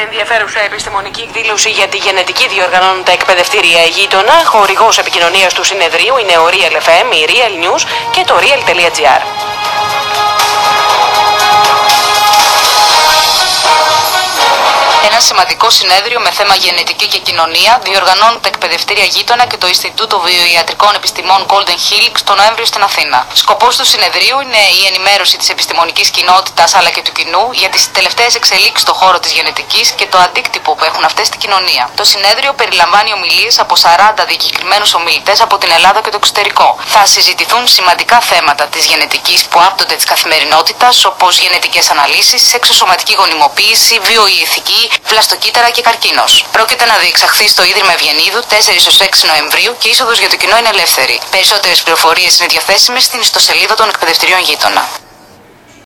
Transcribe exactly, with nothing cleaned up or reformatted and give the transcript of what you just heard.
ενδιαφέρουσα επιστημονική εκδήλωση για τη γενετική διοργανώνουν τα εκπαιδευτήρια Γείτονα. Χορηγός επικοινωνίας του συνεδρίου είναι ο Real εφ εμ, η Real News και το real.gr. Ένα σημαντικό συνέδριο με θέμα γενετική και κοινωνία διοργανώνουν τα εκπαιδευτήρια Γείτονα και το Ινστιτούτο Βιοιατρικών Επιστημών Golden Hill το Νοέμβριο στην Αθήνα. Σκοπός του συνεδρίου είναι η ενημέρωση της επιστημονικής κοινότητας αλλά και του κοινού για τις τελευταίες εξελίξεις στον χώρο της γενετικής και το αντίκτυπο που έχουν αυτές στην κοινωνία. Το συνέδριο περιλαμβάνει ομιλίες από σαράντα διακεκριμένους ομιλητές από την Ελλάδα και το εξωτερικό. Θα συζητηθούν σημαντικά θέματα της γενετικής που άπτονται της καθημερινότητας, όπως γενετικές αναλύσεις, εξωσωματική γονιμοποίηση, βιοϊεθική, βλαστοκύτταρα και καρκίνος. Πρόκειται να διεξαχθεί στο Ίδρυμα Ευγενίδου τέσσερις έως έξι Νοεμβρίου και η είσοδος για το κοινό είναι ελεύθερη. Περισσότερες πληροφορίες είναι διαθέσιμες στην ιστοσελίδα των εκπαιδευτηρίων Γείτονα.